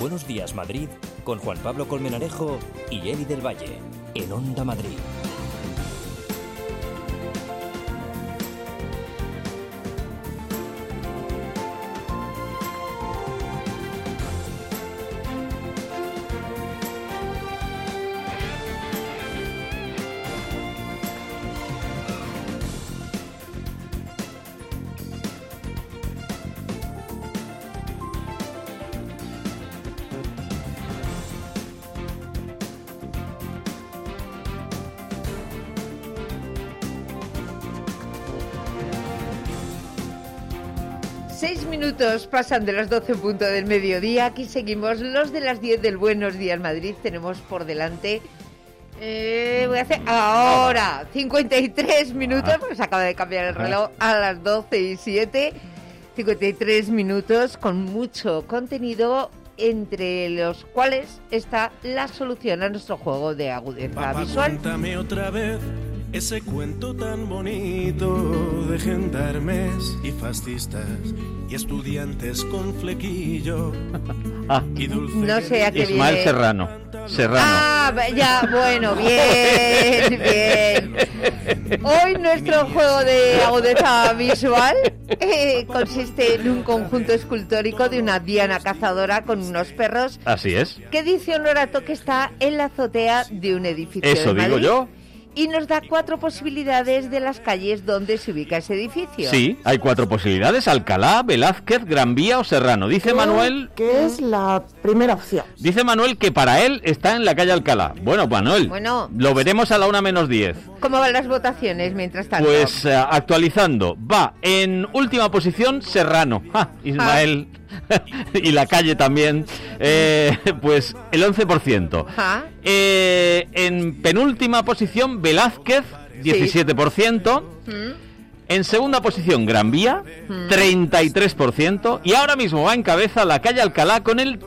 Buenos Días Madrid con Juan Pablo Colmenarejo y Eli del Valle en Onda Madrid. Minutos pasan de las 12 en punto del mediodía. Aquí seguimos los de las 10 del Buenos Días Madrid. Tenemos por delante voy a hacer ahora 53 minutos, porque se acaba de cambiar el reloj a las 12:07. 53 minutos con mucho contenido, entre los cuales está la solución a nuestro juego de agudeza visual. Cuéntame otra vez ese cuento tan bonito de gendarmes y fascistas y estudiantes con flequillo y dulce. No sé a qué Ismael viene. Serrano. Ah, ya, bueno, bien, bien. Hoy nuestro juego de agudeza visual consiste en un conjunto escultórico de una diana cazadora con unos perros. Así es. Que dice Honorato que está en la azotea de un edificio. Eso de digo Madrid. yo. Y nos da 4 posibilidades de las calles donde se ubica ese edificio. Sí, hay 4 posibilidades: Alcalá, Velázquez, Gran Vía o Serrano. Dice Manuel que es la primera opción. Dice Manuel que para él está en la calle Alcalá. Bueno, Manuel, lo veremos a la 1:10. ¿Cómo van las votaciones mientras tanto? Pues actualizando, va en última posición Serrano. Ismael y la calle también, pues el 11%. En penúltima posición Velázquez, 17%. En segunda posición Gran Vía, 33%. Y ahora mismo va en cabeza la calle Alcalá con el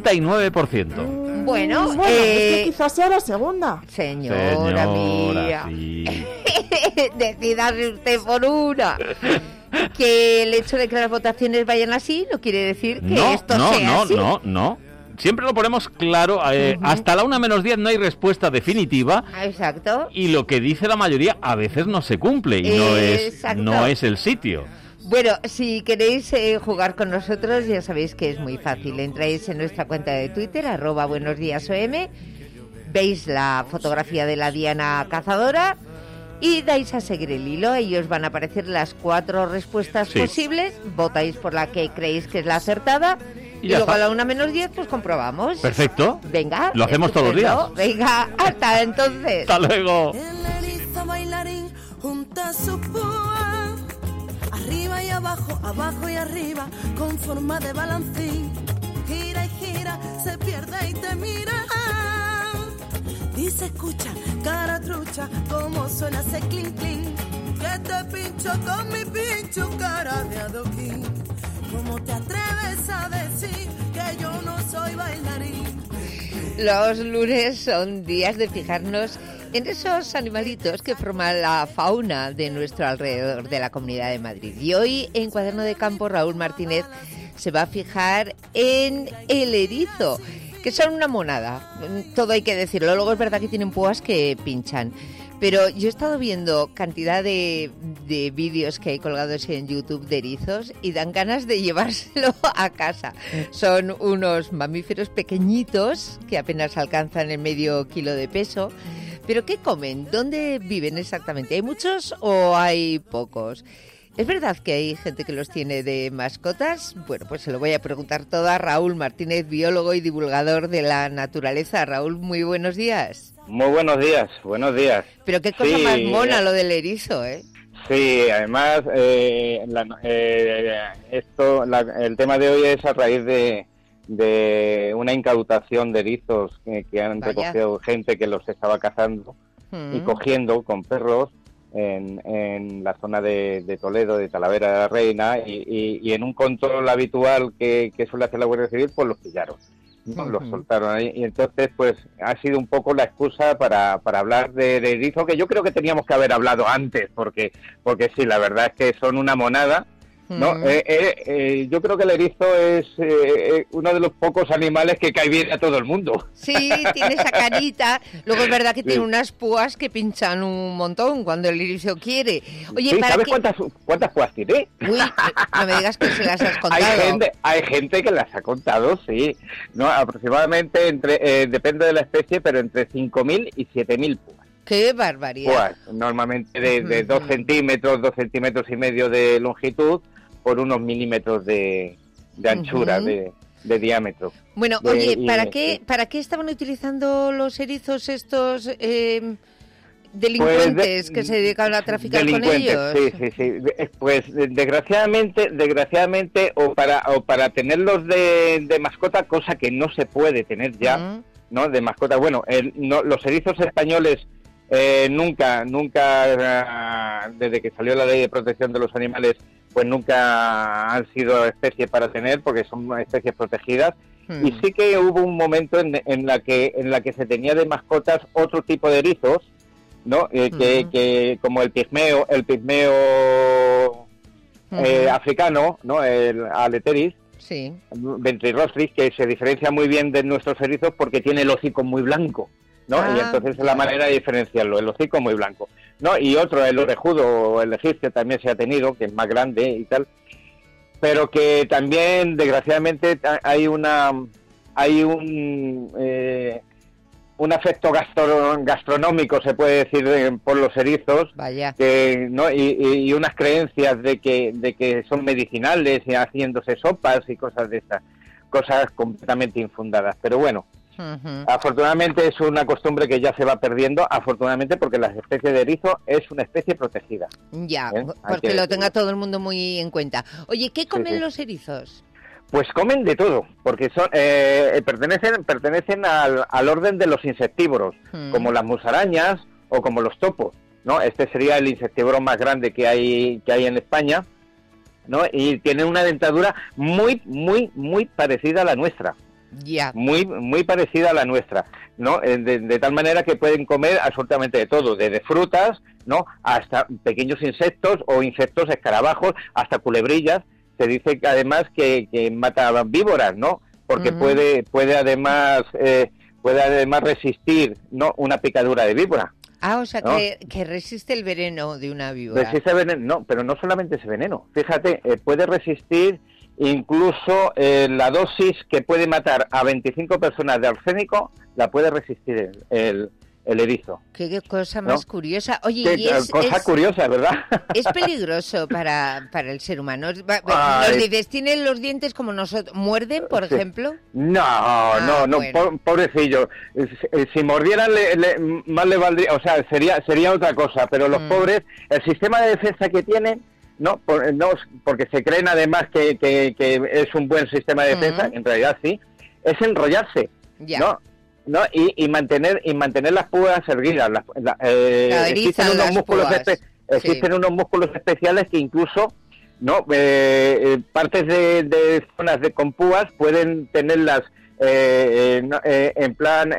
39%. Bueno, es que quizás sea la segunda. Señora mía, sí. Decídase usted por una. Que el hecho de que las votaciones vayan así no quiere decir que esto sea así. No. Siempre lo ponemos claro, hasta la 1:10 no hay respuesta definitiva. Exacto. Y lo que dice la mayoría a veces no se cumple y no es el sitio. Bueno, si queréis jugar con nosotros, ya sabéis que es muy fácil. Entráis en nuestra cuenta de Twitter, @buenosdiasom, veis la fotografía de la diana cazadora y dais a seguir el hilo. Ahí os van a aparecer las 4 respuestas posibles. Votáis por la que creéis que es la acertada. Y luego a la 1:10 pues comprobamos. Perfecto. Venga. Lo hacemos todos los días. Venga, hasta entonces. Hasta luego. El erizo bailarín junta su púa, arriba y abajo, abajo y arriba, con forma de balancín. Gira y gira, se pierde y te mira. Dice, escucha, cara trucha, cómo suena ese clink clink. Que te pincho con mi pincho, cara de adoquín. ¿Cómo te atreves a decir que yo no soy bailarín? Los lunes son días de fijarnos en esos animalitos que forman la fauna de nuestro alrededor de la Comunidad de Madrid. Y hoy, en Cuaderno de Campo, Raúl Martínez se va a fijar en el erizo, que son una monada, todo hay que decirlo. Luego es verdad que tienen púas que pinchan. Pero yo he estado viendo cantidad de vídeos que hay colgados en YouTube de erizos y dan ganas de llevárselo a casa. Son unos mamíferos pequeñitos que apenas alcanzan el medio kilo de peso. ¿Pero qué comen? ¿Dónde viven exactamente? ¿Hay muchos o hay pocos? ¿Es verdad que hay gente que los tiene de mascotas? Bueno, pues se lo voy a preguntar todo a Raúl Martínez, biólogo y divulgador de la naturaleza. Raúl, muy buenos días. Muy buenos días. Pero qué cosa más mona lo del erizo, ¿eh? Sí, además, el tema de hoy es a raíz de una incautación de erizos que han recogido gente que los estaba cazando y cogiendo con perros en la zona de Toledo, de Talavera de la Reina, y en un control habitual que suele hacer la Guardia Civil, pues los pillaron. ¿no? Los soltaron ahí, y entonces pues ha sido un poco la excusa para hablar de erizo, que yo creo que teníamos que haber hablado antes, porque sí, la verdad es que son una monada, ¿no? Yo creo que el erizo es uno de los pocos animales que cae bien a todo el mundo. Sí, tiene esa carita. Luego es verdad que tiene unas púas que pinchan un montón cuando el erizo quiere. Oye, sí, ¿sabes cuántas púas tiene? Uy, no me digas que se las has contado. Hay gente que las ha contado, sí. No, aproximadamente, depende de la especie, pero entre 5.000 y 7.000 púas. ¡Qué barbaridad! Púas, normalmente de 2 centímetros, 2 centímetros y medio de longitud, por unos milímetros de anchura, de diámetro. Bueno, oye, ¿para qué estaban utilizando los erizos estos delincuentes que se dedicaban a traficar con ellos? Sí. Pues desgraciadamente, o para tenerlos de mascota, cosa que no se puede tener ya, ¿no? De mascota. Bueno, los erizos españoles nunca, desde que salió la Ley de Protección de los Animales, pues nunca han sido especies para tener, porque son especies protegidas. Y sí que hubo un momento en la que se tenía de mascotas otro tipo de erizos, ¿no? Que como el pigmeo africano, ¿no? El Aleteris, sí, Ventrirostris, que se diferencia muy bien de nuestros erizos porque tiene el hocico muy blanco, ¿no? Y entonces es la manera de diferenciarlo, el hocico muy blanco, ¿no? Y otro, el orejudo o el egipcio, también se ha tenido, que es más grande y tal, pero que también, desgraciadamente, hay un afecto gastronómico, se puede decir, por los erizos. Vaya. Que, ¿no? y unas creencias de que son medicinales y haciéndose sopas y cosas de estas, cosas completamente infundadas. Pero bueno, afortunadamente es una costumbre que ya se va perdiendo, afortunadamente, porque la especie de erizo es una especie protegida. Ya, porque lo tenga todo el mundo muy en cuenta. Oye, ¿qué comen los erizos? Pues comen de todo, porque son pertenecen al orden de los insectívoros, como las musarañas o como los topos, ¿no? Este sería el insectívoro más grande que hay en España, ¿no? Y tiene una dentadura muy parecida a la nuestra. Ya. Muy parecida a la nuestra, ¿no? De tal manera que pueden comer absolutamente de todo, desde frutas, ¿no? Hasta pequeños insectos o insectos, escarabajos, hasta culebrillas. Se dice que además que mata víboras, ¿no? Porque puede además resistir, ¿no? Una picadura de víbora. O sea, ¿no? que resiste el veneno de una víbora. Resiste el veneno, no, pero no solamente ese veneno. Fíjate, puede resistir incluso la dosis que puede matar a 25 personas de arsénico, la puede resistir el erizo. Qué cosa más curiosa. Oye, curiosa, ¿verdad? Es peligroso para el ser humano. Nos dices, ¿tienen los dientes como nosotros? ¿Muerden, por ejemplo? No, bueno. Pobrecillo. Si mordieran, más le valdría, o sea, sería otra cosa, pero los pobres, el sistema de defensa que tienen, no, porque se creen además que es un buen sistema de defensa, en realidad sí, es enrollarse, ¿no? Y mantener las púas erguidas. Existen unos músculos especiales que incluso, ¿no? Partes de zonas con púas pueden tenerlas en plan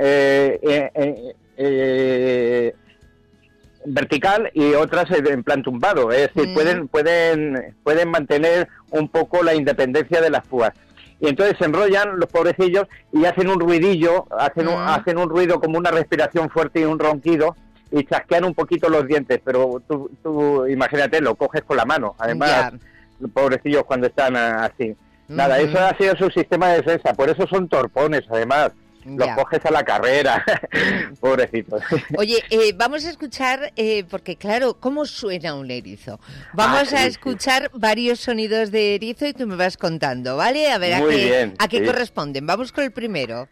vertical y otras en plan tumbado, es decir, pueden mantener un poco la independencia de las púas. Y entonces se enrollan los pobrecillos y hacen un ruidillo, hacen un ruido como una respiración fuerte y un ronquido, y chasquean un poquito los dientes, pero tú imagínate, lo coges con la mano, además, los pobrecillos cuando están así. Nada, eso ha sido su sistema de defensa, por eso son torpones, además. Los coges a la carrera, pobrecitos. Oye, vamos a escuchar, porque claro, ¿cómo suena un erizo? Vamos a escuchar varios sonidos de erizo y tú me vas contando, ¿vale? A ver a qué corresponden. Vamos con el primero.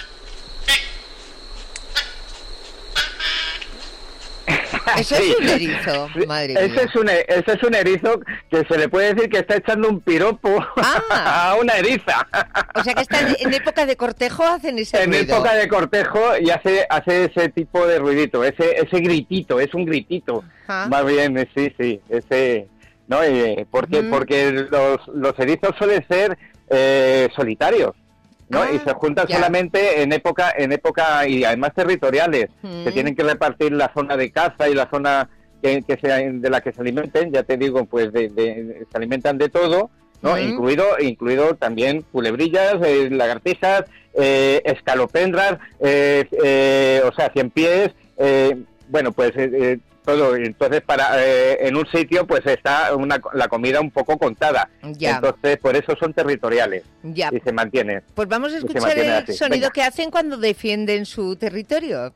Eso es un erizo, madre mía. Ese es un erizo que se le puede decir que está echando un piropo a una eriza. O sea que están en época de cortejo, hacen ese ruido. En época de cortejo y hace ese tipo de ruidito, ese gritito, es un gritito. Más bien, sí, ese, ¿no? Porque los erizos suelen ser solitarios, ¿no? Y se juntan solamente en época y además territoriales. Se tienen que repartir la zona de caza y la zona de la que se alimenten, ya te digo, pues se alimentan de todo, ¿no? Incluido también culebrillas, lagartijas, escalopendras, o sea, ciempiés, bueno, pues todo. Entonces, en un sitio, pues está la comida un poco contada. Ya. Entonces, por eso son territoriales. Ya. Y se mantienen. Pues vamos a escuchar el sonido que hacen cuando defienden su territorio.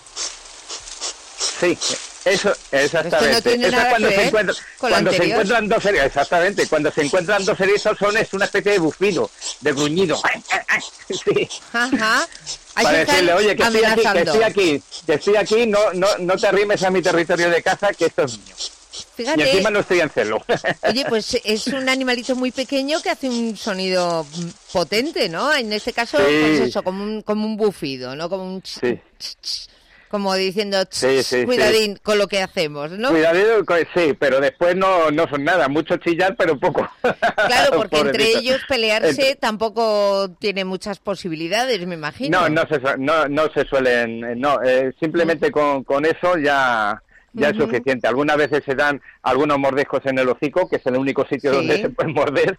Sí, eso, exactamente. Esto no tiene nada que ver cuando se encuentran dos erizos, exactamente, cuando se encuentran dos erizos es una especie de bufido, de gruñido. Sí. Ajá. Para decirle, oye, que estoy aquí, no te arrimes a mi territorio de caza, que esto es mío. Fíjate, y encima no estoy en celo. Oye, pues es un animalito muy pequeño que hace un sonido potente, ¿no? En este caso, sí. Pues eso, como un bufido, ¿no? Como un... Sí. Como diciendo, cuidadín con lo que hacemos, ¿no? Cuidadín, sí, pero después no son nada, mucho chillar, pero poco. Claro, porque entre ellos pelearse tampoco tiene muchas posibilidades, me imagino. No se suelen, simplemente con eso ya es suficiente. Algunas veces se dan algunos mordiscos en el hocico, que es el único sitio donde se pueden morder,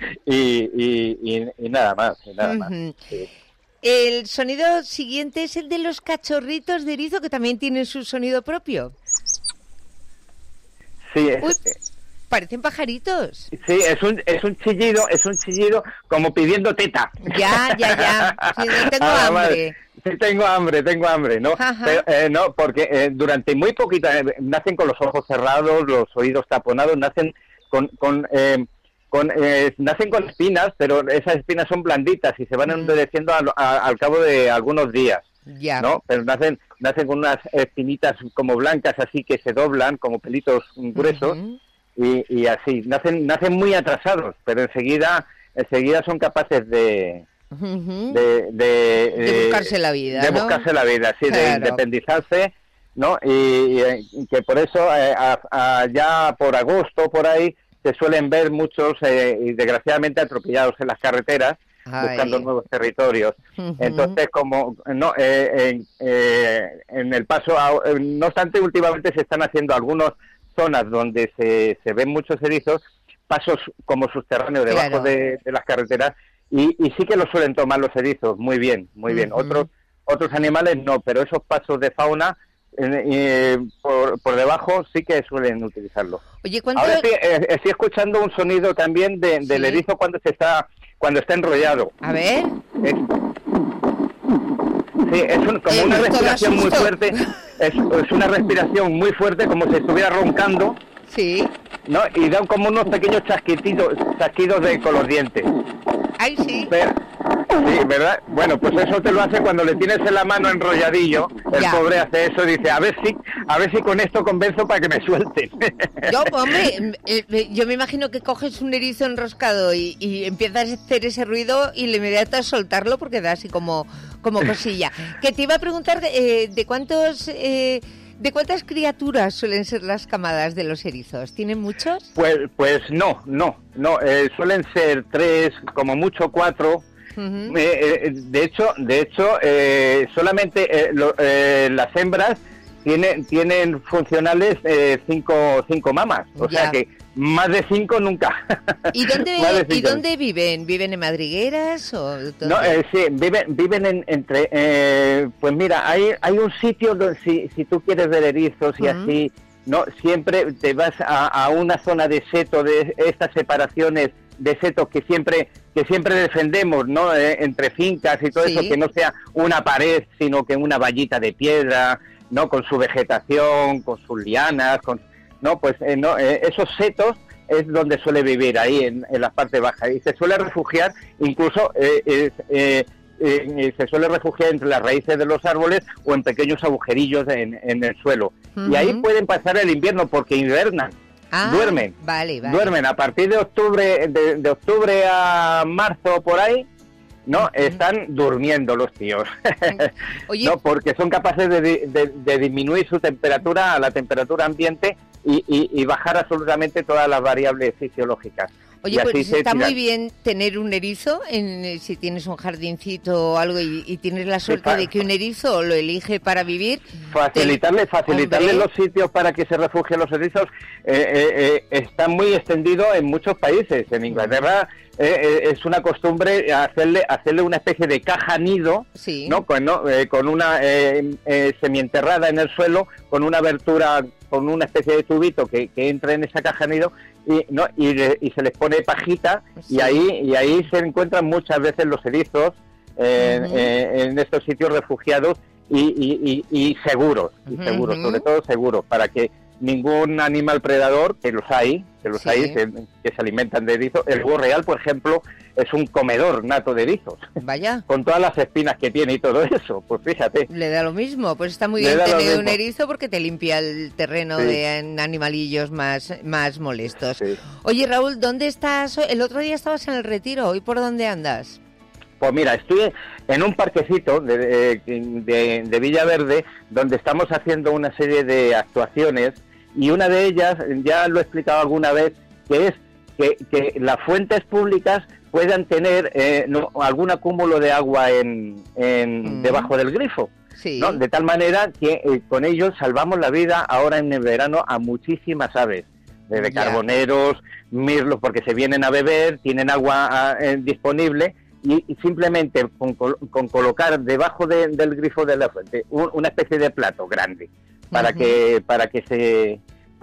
y nada más, Sí. El sonido siguiente es el de los cachorritos de erizo, que también tienen su sonido propio. Sí. Parecen pajaritos. Sí, es un chillido como pidiendo teta. Ya. Sí, tengo hambre. Sí, tengo hambre, ¿no? Pero, no, porque durante muy poquito nacen con los ojos cerrados, los oídos taponados, nacen nacen con espinas, pero esas espinas son blanditas y se van endureciendo al cabo de algunos días, ¿no? Pero nacen con unas espinitas como blancas, así que se doblan como pelitos gruesos y así. Nacen muy atrasados, pero enseguida son capaces de buscarse la vida, de buscarse la vida, sí, claro. De independizarse, ¿no? Y que por eso ya por agosto, por ahí, se suelen ver muchos, y desgraciadamente, atropellados en las carreteras, buscando nuevos territorios. Entonces, como en el paso, no obstante, últimamente se están haciendo algunas zonas donde se ven muchos erizos, pasos como subterráneos debajo de las carreteras, y sí que lo suelen tomar los erizos muy bien. Otros animales no, pero esos pasos de fauna por debajo sí que suelen utilizarlo. Oye, ¿cuánto... Ahora estoy escuchando un sonido también del erizo cuando está enrollado. A ver. Es como una respiración muy fuerte. Es una respiración muy fuerte, como si estuviera roncando. Sí. ¿No? Y dan como unos pequeños chasquidos con los dientes. Ay, sí. Sí, ¿verdad? Bueno, pues eso te lo hace cuando le tienes en la mano enrolladillo. El pobre hace eso y dice, a ver si con esto convenzo para que me suelten. Yo me imagino que coges un erizo enroscado y empiezas a hacer ese ruido y le inmediato a soltarlo porque da así como cosilla. Que te iba a preguntar de cuántas criaturas suelen ser las camadas de los erizos. ¿Tienen muchos? Pues no. Suelen ser 3, como mucho 4. De hecho, solamente las hembras tienen funcionales 5 mamas, o sea que más de 5 nunca. ¿Y dónde viven? ¿Viven en madrigueras o dónde? No, sí, viven entre pues mira, hay un sitio donde si tú quieres ver erizos y así, no, siempre te vas a una zona de seto, de estas separaciones de setos que siempre defendemos, ¿no? Entre fincas y todo eso, que no sea una pared, sino que una vallita de piedra, ¿no? Con su vegetación, con sus lianas, esos setos es donde suele vivir, ahí en la parte baja, y se suele refugiar, incluso se suele refugiar entre las raíces de los árboles o en pequeños agujerillos en el suelo. Y ahí pueden pasar el invierno porque hibernan. Duermen. Vale. Duermen a partir de octubre, de octubre a marzo por ahí, ¿no? Están durmiendo los tíos. Oye, no, porque son capaces de disminuir su temperatura a la temperatura ambiente y bajar absolutamente todas las variables fisiológicas. Oye, pues está muy bien tener un erizo, si tienes un jardincito o algo y tienes la suerte de que un erizo lo elige para vivir. Facilitarle los sitios para que se refugien los erizos está muy extendido en muchos países. En Inglaterra es una costumbre hacerle una especie de caja nido, sí, ¿no? Con una semienterrada en el suelo, con una abertura, con una especie de tubito que entra en esa caja nido y se les pone pajita, sí, y ahí se encuentran muchas veces los erizos en estos sitios refugiados y seguros, sobre todo seguros, para que ningún animal predador, que los hay, que se alimentan de erizos. El búho real, por ejemplo, es un comedor nato de erizos. Vaya. Con todas las espinas que tiene y todo eso, pues fíjate. Le da lo mismo, pues está muy bien tener un erizo porque te limpia el terreno de animalillos más molestos. Sí. Oye, Raúl, ¿dónde estás? El otro día estabas en el Retiro, ¿hoy por dónde andas? Pues mira, estoy en un parquecito de Villaverde, donde estamos haciendo una serie de actuaciones, y una de ellas, ya lo he explicado alguna vez, que es que las fuentes públicas puedan tener algún acúmulo de agua debajo del grifo, sí, ¿no? De tal manera que con ellos salvamos la vida ahora en el verano a muchísimas aves, desde carboneros, mirlos, porque se vienen a beber, tienen agua disponible, y simplemente con colocar debajo del grifo de la fuente una especie de plato grande para que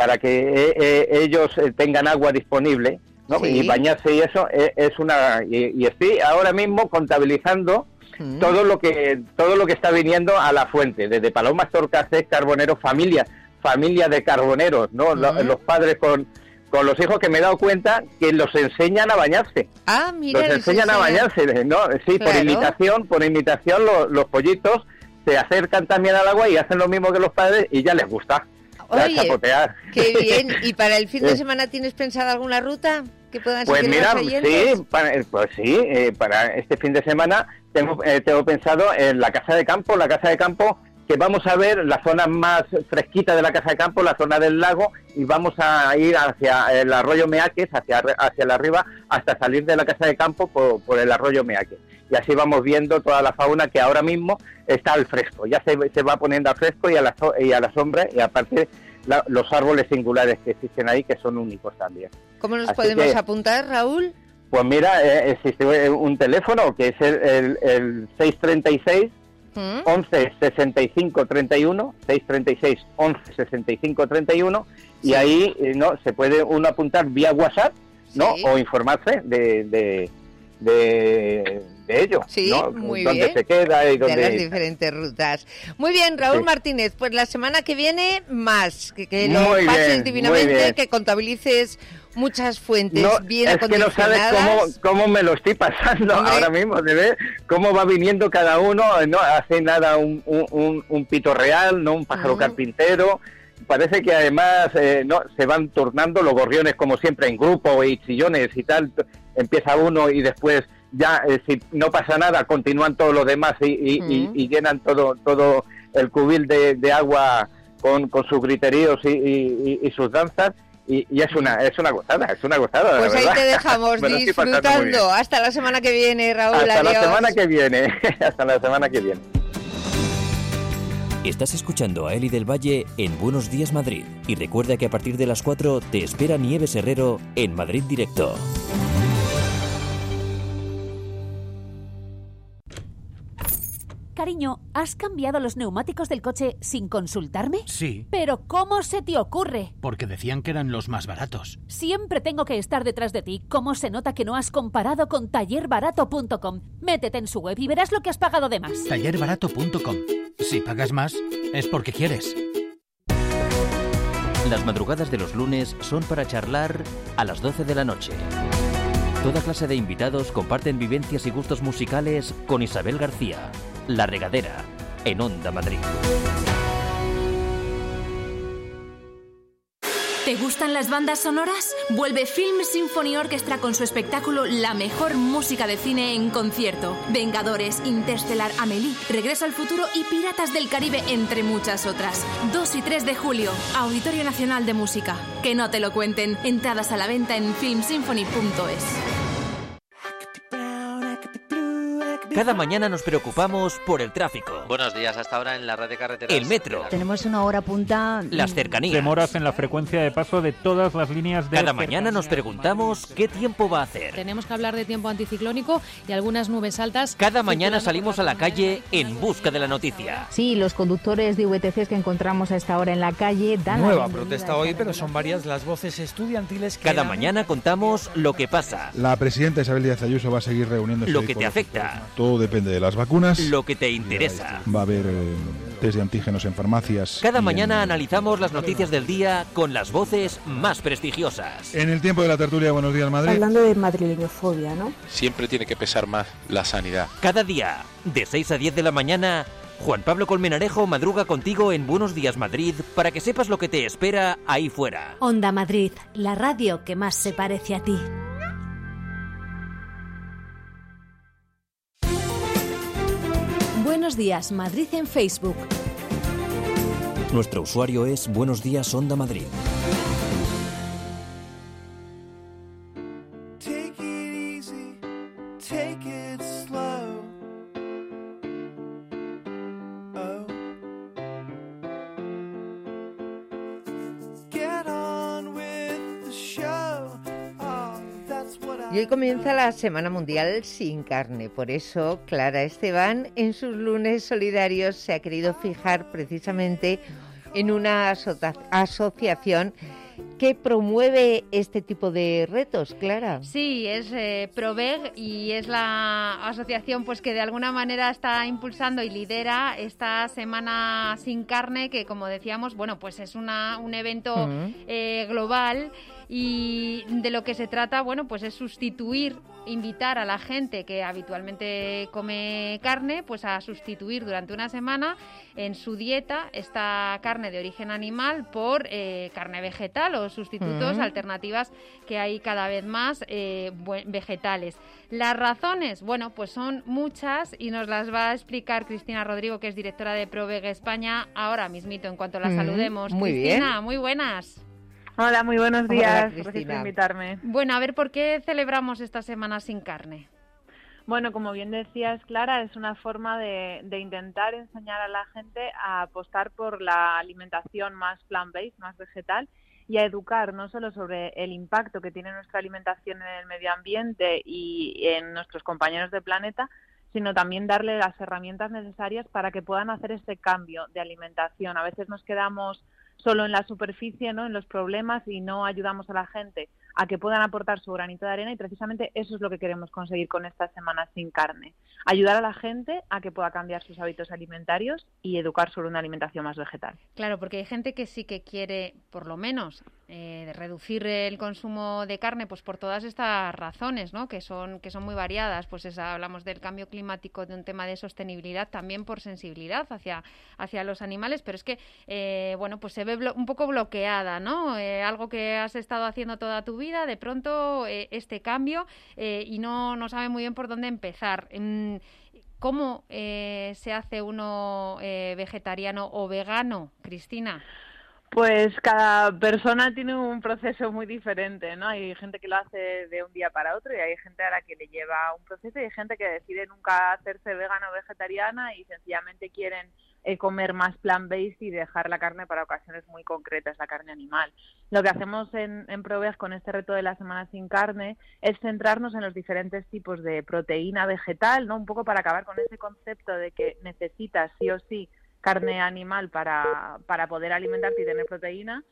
ellos tengan agua disponible, ¿no? Sí. Y bañarse, y eso es y estoy ahora mismo contabilizando todo lo que está viniendo a la fuente, desde palomas, torcaces, carboneros, familia de carboneros, ¿no? Los padres con los hijos, que me he dado cuenta que los enseñan a bañarse. Ah, mira. Los enseñan a bañarse, ¿no? Sí, claro. Por imitación los pollitos se acercan también al agua y hacen lo mismo que los padres y ya les gusta. Oye, chapotear. Qué bien. ¿Y para el fin de semana tienes pensada alguna ruta que puedan seguir los oyentes? Para este fin de semana tengo pensado en la Casa de Campo, que vamos a ver la zona más fresquita de la Casa de Campo, la zona del lago, y vamos a ir hacia el arroyo Meaques, hacia la arriba, hasta salir de la Casa de Campo por el arroyo Meaques. Y así vamos viendo toda la fauna que ahora mismo está al fresco, ya se va poniendo al fresco y a la sombra, y aparte los árboles singulares que existen ahí, que son únicos también. ¿Cómo nos podemos apuntar, Raúl? Pues mira, existe un teléfono que es el 636 11 65 31, 636 11 65 31, y sí, ahí se puede uno apuntar vía WhatsApp, ¿no? Sí. O informarse de ello, sí, ¿no? Muy dónde bien. Se queda y dónde... de las diferentes rutas. Muy bien, Raúl, sí. Martínez, pues la semana que viene más, que lo pases divinamente, que contabilices muchas fuentes bien acondicionadas. Es que no sabes cómo me lo estoy pasando ahora mismo, de ver cómo va viniendo cada uno, no hace nada un pito real, no un pájaro carpintero. Parece que además se van turnando los gorriones, como siempre, en grupo y chillones y tal. Empieza uno y después ya, si no pasa nada, continúan todos los demás y llenan todo el cubil de agua con sus griteríos y sus danzas. Y es una gozada, Pues ahí te dejamos disfrutando. Hasta la semana que viene, Raúl. Hasta la semana que viene. Estás escuchando a Eli del Valle en Buenos Días Madrid. Y recuerda que a partir de las 4 te espera Nieves Herrero en Madrid Directo. Cariño, ¿has cambiado los neumáticos del coche sin consultarme? Sí. ¿Pero cómo se te ocurre? Porque decían que eran los más baratos. Siempre tengo que estar detrás de ti. ¿Cómo se nota que no has comparado con tallerbarato.com? Métete en su web y verás lo que has pagado de más. Tallerbarato.com. Si pagas más, es porque quieres. Las madrugadas de los lunes son para charlar a las 12 de la noche. Toda clase de invitados comparten vivencias y gustos musicales con Isabel García. La Regadera, en Onda Madrid. ¿Te gustan las bandas sonoras? Vuelve Film Symphony Orchestra con su espectáculo La mejor música de cine en concierto. Vengadores, Interstellar, Amélie, Regreso al futuro y Piratas del Caribe, entre muchas otras. 2 y 3 de julio, Auditorio Nacional de Música. Que no te lo cuenten. Entradas a la venta en filmsymphony.es. Cada mañana nos preocupamos por el tráfico. Buenos días, hasta ahora en la red de carreteras. El metro. Tenemos una hora punta. Las cercanías. Demoras en la frecuencia de paso de todas las líneas de Cada mañana nos preguntamos qué tiempo va a hacer. Tenemos que hablar de tiempo anticiclónico y algunas nubes altas. Cada mañana salimos a la calle en busca de la noticia. Sí, los conductores de VTCs que encontramos a esta hora en la calle dan nueva protesta hoy, pero son varias las voces estudiantiles que... Cada mañana contamos lo que pasa. La presidenta Isabel Díaz Ayuso va a seguir reuniéndose. Lo que te afecta. Todo depende de las vacunas. Lo que te interesa. Va a haber test de antígenos en farmacias. Cada mañana analizamos las noticias del día con las voces más prestigiosas. En el tiempo de la tertulia, Buenos Días Madrid. Hablando de madrileñofobia, ¿no? Siempre tiene que pesar más la sanidad. Cada día, de 6 a 10 de la mañana, Juan Pablo Colmenarejo madruga contigo en Buenos Días Madrid para que sepas lo que te espera ahí fuera. Onda Madrid, la radio que más se parece a ti. Buenos Días Madrid en Facebook. Nuestro usuario es Buenos Días Onda Madrid. Y hoy comienza la Semana Mundial sin carne. Por eso, Clara Esteban, en sus lunes solidarios, se ha querido fijar precisamente en una asociación que promueve este tipo de retos, Clara. Sí, es Proveg y es la asociación pues que de alguna manera está impulsando y lidera esta Semana sin carne, que como decíamos, bueno, pues es un evento global. Y de lo que se trata, bueno, pues es invitar a la gente que habitualmente come carne, pues a sustituir durante una semana en su dieta esta carne de origen animal por carne vegetal o sustitutos, alternativas que hay cada vez más vegetales. Las razones, bueno, pues son muchas y nos las va a explicar Cristina Rodrigo, que es directora de Proveg España, ahora mismito en cuanto la saludemos. Muy Cristina, bien. Muy buenas. Hola, muy buenos días. Hola, gracias por invitarme. Bueno, a ver, ¿por qué celebramos esta Semana sin carne? Bueno, como bien decías, Clara, es una forma de intentar enseñar a la gente a apostar por la alimentación más plant-based, más vegetal, y a educar no solo sobre el impacto que tiene nuestra alimentación en el medio ambiente y en nuestros compañeros de planeta, sino también darle las herramientas necesarias para que puedan hacer este cambio de alimentación. A veces nos quedamos solo en la superficie, ¿no?, en los problemas, y no ayudamos a la gente a que puedan aportar su granito de arena, y precisamente eso es lo que queremos conseguir con esta Semana sin carne. Ayudar a la gente a que pueda cambiar sus hábitos alimentarios y educar sobre una alimentación más vegetal. Claro, porque hay gente que sí que quiere, por lo menos, reducir el consumo de carne, pues por todas estas razones, ¿no?, que son muy variadas. Pues hablamos del cambio climático, de un tema de sostenibilidad, también por sensibilidad hacia los animales, pero es que, bueno, pues se ve un poco bloqueada, ¿no? Algo que has estado haciendo toda tu vida, de pronto este cambio, y no sabe muy bien por dónde empezar. ¿Cómo se hace uno vegetariano o vegano, Cristina? Pues cada persona tiene un proceso muy diferente, ¿no? Hay gente que lo hace de un día para otro y hay gente a la que le lleva un proceso, y hay gente que decide nunca hacerse vegana o vegetariana y sencillamente quieren comer más plant-based y dejar la carne para ocasiones muy concretas, la carne animal. Lo que hacemos en Proveg con este reto de la Semana sin carne es centrarnos en los diferentes tipos de proteína vegetal, ¿no? Un poco para acabar con ese concepto de que necesitas sí o sí carne animal para poder alimentarte y tener proteína,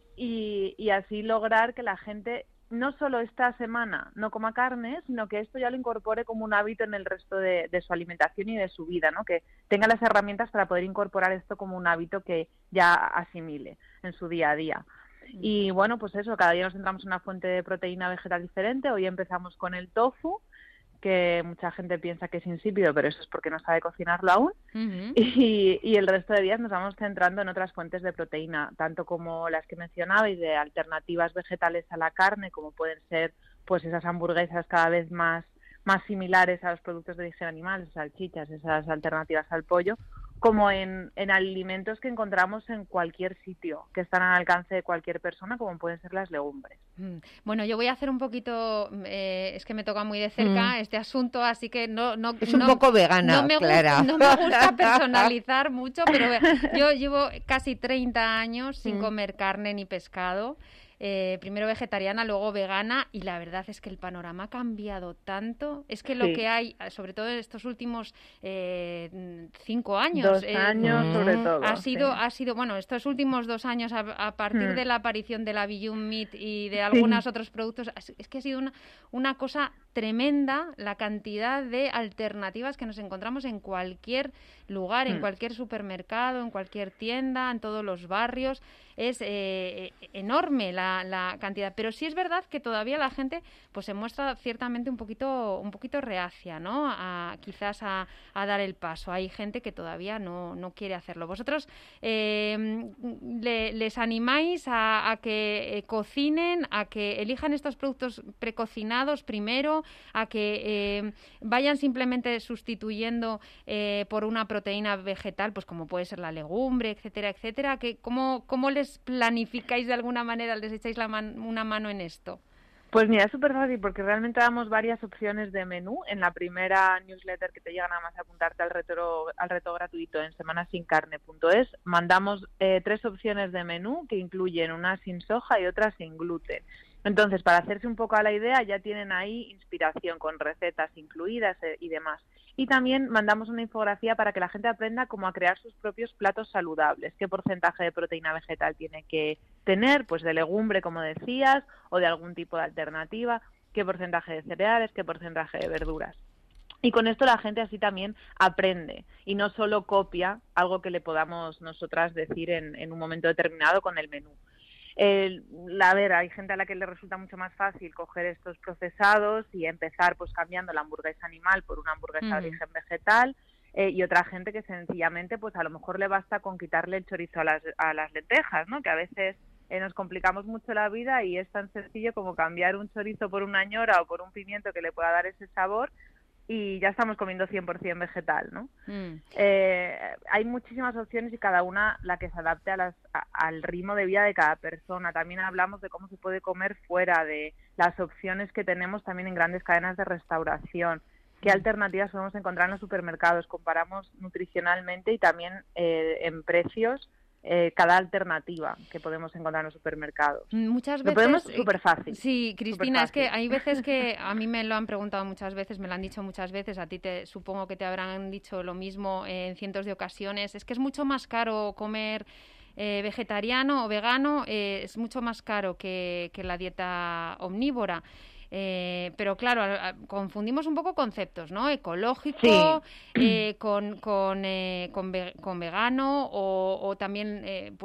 y así lograr que la gente no solo esta semana no coma carne, sino que esto ya lo incorpore como un hábito en el resto de su alimentación y de su vida, ¿no? Que tenga las herramientas para poder incorporar esto como un hábito que ya asimile en su día a día. Y bueno, pues eso, cada día nos centramos en una fuente de proteína vegetal diferente. Hoy empezamos con el tofu, que mucha gente piensa que es insípido, pero eso es porque no sabe cocinarlo aún. Y el resto de días nos vamos centrando en otras fuentes de proteína, tanto como las que mencionaba y de alternativas vegetales a la carne, como pueden ser pues esas hamburguesas cada vez más similares a los productos de origen animal, salchichas, esas alternativas al pollo, como en alimentos que encontramos en cualquier sitio, que están al alcance de cualquier persona, como pueden ser las legumbres. Bueno, yo voy a hacer un poquito, es que me toca muy de cerca este asunto, así que no es un poco vegana, Clara. No me gusta personalizar mucho, pero yo llevo casi 30 años sin comer carne ni pescado. Primero vegetariana, luego vegana, y la verdad es que el panorama ha cambiado tanto. Es que lo que hay, sobre todo en estos últimos 5 años, 2 años sobre todo, ha sido bueno, estos últimos 2 años a partir de la aparición de la Beyond Meat y de algunos otros productos, es que ha sido una cosa tremenda la cantidad de alternativas que nos encontramos en cualquier lugar, en cualquier supermercado, en cualquier tienda, en todos los barrios. Es enorme la cantidad, pero sí es verdad que todavía la gente pues se muestra ciertamente un poquito reacia, ¿no? Quizás a dar el paso. Hay gente que todavía no quiere hacerlo. ¿Vosotros les animáis a que cocinen, a que elijan estos productos precocinados primero, a que vayan simplemente sustituyendo por una proteína vegetal, pues como puede ser la legumbre, etcétera, etcétera? ¿Cómo les planificáis de alguna manera, les echáis una mano en esto? Pues mira, es súper fácil porque realmente damos varias opciones de menú. En la primera newsletter que te llega nada más a apuntarte al reto gratuito en semanasincarne.es, mandamos 3 opciones de menú que incluyen una sin soja y otra sin gluten. Entonces, para hacerse un poco a la idea, ya tienen ahí inspiración con recetas incluidas y demás. Y también mandamos una infografía para que la gente aprenda cómo a crear sus propios platos saludables. ¿Qué porcentaje de proteína vegetal tiene que tener? Pues de legumbre, como decías, o de algún tipo de alternativa. ¿Qué porcentaje de cereales? ¿Qué porcentaje de verduras? Y con esto la gente así también aprende y no solo copia algo que le podamos nosotras decir en un momento determinado con el menú. Hay gente a la que le resulta mucho más fácil coger estos procesados y empezar pues cambiando la hamburguesa animal por una hamburguesa de origen vegetal, y otra gente que sencillamente pues a lo mejor le basta con quitarle el chorizo a las lentejas, ¿no? Que a veces nos complicamos mucho la vida y es tan sencillo como cambiar un chorizo por una ñora o por un pimiento que le pueda dar ese sabor y ya estamos comiendo 100% vegetal, ¿no? Hay muchísimas opciones y cada una la que se adapte al ritmo de vida de cada persona. También hablamos de cómo se puede comer fuera, de las opciones que tenemos también en grandes cadenas de restauración, qué alternativas podemos encontrar en los supermercados. Comparamos nutricionalmente y también en precios cada alternativa que podemos encontrar en los supermercados. Muchas veces... Lo podemos súper fácil. Sí, Cristina, es que hay veces que a mí me lo han preguntado muchas veces, me lo han dicho muchas veces, a ti supongo que te habrán dicho lo mismo en cientos de ocasiones. Es que es mucho más caro comer vegetariano o vegano, es mucho más caro que la dieta omnívora. Pero claro, confundimos un poco conceptos, ¿no? Ecológico, con vegano, o también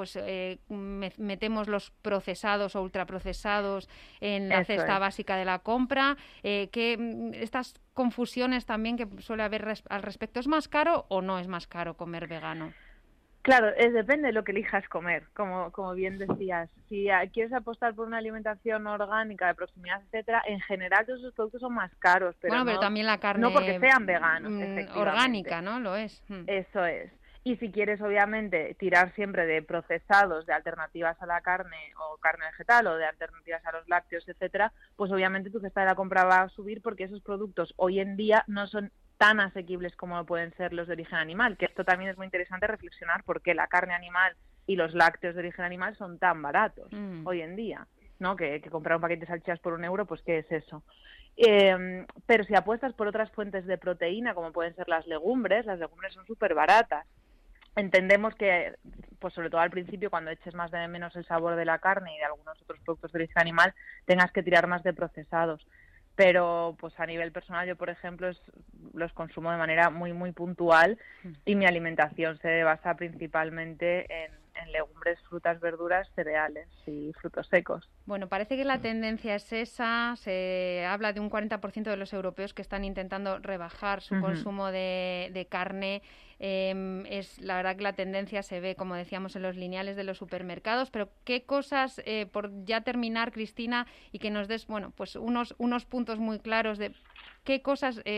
metemos los procesados o ultraprocesados en la cesta básica de la compra. Que estas confusiones también que suele haber al respecto, ¿es más caro o no es más caro comer vegano? Claro, depende de lo que elijas comer, como bien decías. Si quieres apostar por una alimentación orgánica, de proximidad, etcétera, en general todos esos productos son más caros. Pero también la carne... No porque sean veganos, orgánica, ¿no? Lo es. Eso es. Y si quieres, obviamente, tirar siempre de procesados, de alternativas a la carne o carne vegetal o de alternativas a los lácteos, etcétera, pues obviamente tu cesta de la compra va a subir porque esos productos hoy en día no son tan asequibles como pueden ser los de origen animal, que esto también es muy interesante reflexionar por qué la carne animal y los lácteos de origen animal son tan baratos hoy en día, ¿no? Que comprar un paquete de salchichas por €1, pues ¿qué es eso? Pero si apuestas por otras fuentes de proteína, como pueden ser las legumbres son súper baratas. Entendemos que, pues sobre todo al principio, cuando eches más de menos el sabor de la carne y de algunos otros productos de origen animal, tengas que tirar más de procesados. Pero pues a nivel personal yo, por ejemplo, los consumo de manera muy, muy puntual y mi alimentación se basa principalmente en legumbres, frutas, verduras, cereales y frutos secos. Bueno, parece que la tendencia es esa. Se habla de un 40% de los europeos que están intentando rebajar su consumo de carne. Es la verdad que la tendencia se ve, como decíamos, en los lineales de los supermercados. Pero qué cosas, por ya terminar, Cristina, y que nos des, bueno, pues unos puntos muy claros de qué cosas a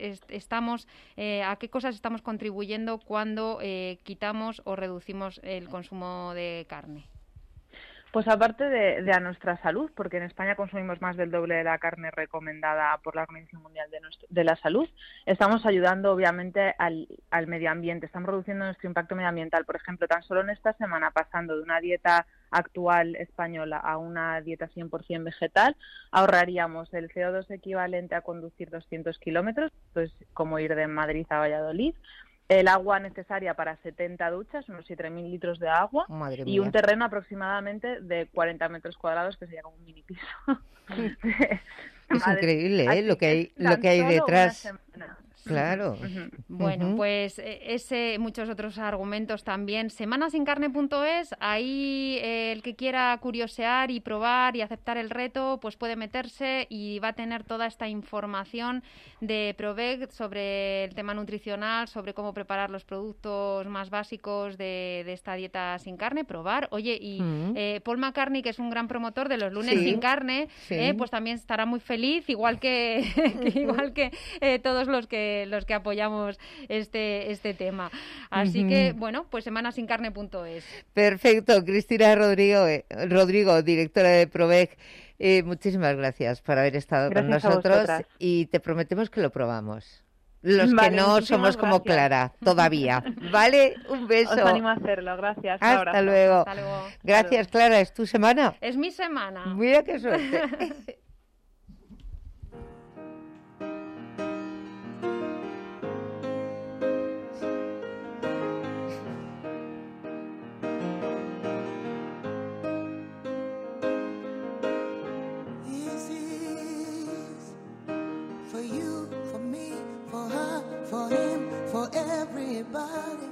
qué cosas estamos contribuyendo cuando quitamos o reducimos el consumo de carne. Pues aparte de a nuestra salud, porque en España consumimos más del doble de la carne recomendada por la Organización Mundial de la Salud, estamos ayudando obviamente al medio ambiente, estamos reduciendo nuestro impacto medioambiental. Por ejemplo, tan solo en esta semana, pasando de una dieta actual española a una dieta 100% vegetal, ahorraríamos el CO2 equivalente a conducir 200 kilómetros, pues como ir de Madrid a Valladolid, el agua necesaria para 70 duchas, unos 7.000 litros de agua, y un terreno aproximadamente de 40 metros cuadrados, que sería como un mini piso. Es increíble, lo que hay detrás. Claro. Bueno, pues muchos otros argumentos también. Semanasincarne.es, ahí el que quiera curiosear y probar y aceptar el reto, pues puede meterse y va a tener toda esta información de Provec sobre el tema nutricional, sobre cómo preparar los productos más básicos de esta dieta sin carne, probar. Oye, y Paul McCartney, que es un gran promotor de los lunes sin carne, pues también estará muy feliz, igual que todos los que apoyamos este tema. Así que, bueno, pues semanasincarne.es. Perfecto. Cristina Rodrigo, directora de Provec, muchísimas gracias por haber estado con nosotros y te prometemos que lo probamos. Los que no somos como Clara, todavía. ¿Vale? Un beso. Os animo a hacerlo. Gracias. Hasta luego. Hasta luego. Gracias, Clara. ¿Es tu semana? Es mi semana. Mira qué suerte. Everybody.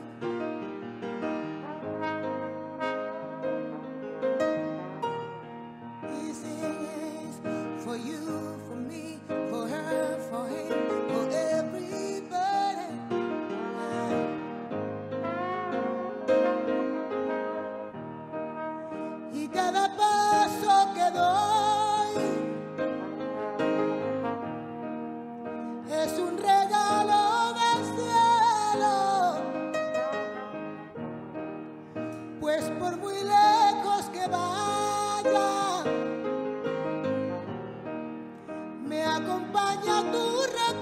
This is for you, for me, for her, for him, for everybody. Y cada paso que doy es un regalo del cielo, pues por muy lejos que vaya, me acompaña tu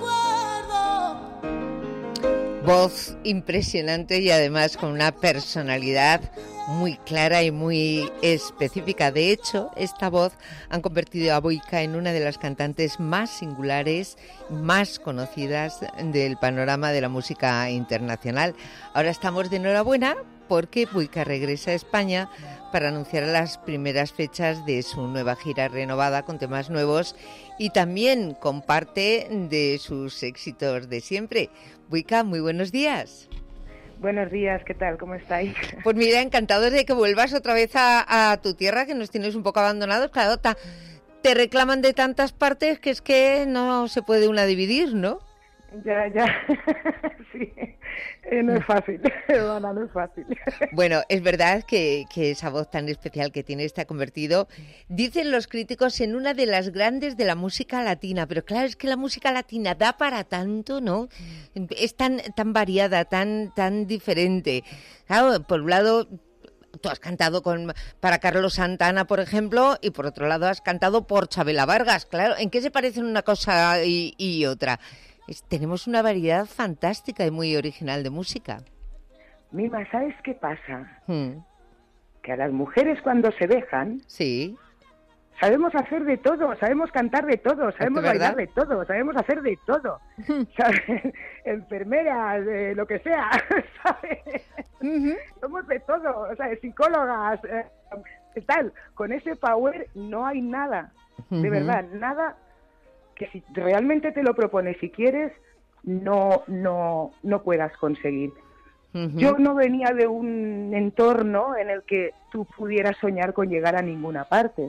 recuerdo. Voz impresionante y además con una personalidad muy clara y muy específica. De hecho, esta voz han convertido a Boyka en una de las cantantes más singulares, más conocidas del panorama de la música internacional. Ahora estamos de enhorabuena porque Boyka regresa a España para anunciar las primeras fechas de su nueva gira renovada con temas nuevos y también con parte de sus éxitos de siempre. Boyka, muy buenos días. Buenos días, ¿qué tal? ¿Cómo estáis? Pues mira, encantados de que vuelvas otra vez a tu tierra, que nos tienes un poco abandonados. Claro, te reclaman de tantas partes que es que no se puede una dividir, ¿no? Ya, sí, no es fácil, Ana, no es fácil. Bueno, es verdad que esa voz tan especial que tienes te ha convertido, dicen los críticos, en una de las grandes de la música latina, pero claro, es que la música latina da para tanto, ¿no? Es tan variada, tan diferente. Claro, por un lado, tú has cantado para Carlos Santana, por ejemplo, y por otro lado has cantado por Chabela Vargas. Claro, ¿en qué se parecen una cosa y otra? Tenemos una variedad fantástica y muy original de música. Mima, ¿sabes qué pasa? Que a las mujeres cuando se dejan, sabemos hacer de todo, sabemos cantar de todo, sabemos bailar de todo, sabemos hacer de todo. ¿Sabes? Enfermeras, lo que sea, ¿sabes? Somos de todo, o sea, psicólogas, tal. Con ese power no hay nada, de verdad, nada que si realmente te lo propones y quieres, no puedas conseguir. Yo no venía de un entorno en el que tú pudieras soñar con llegar a ninguna parte.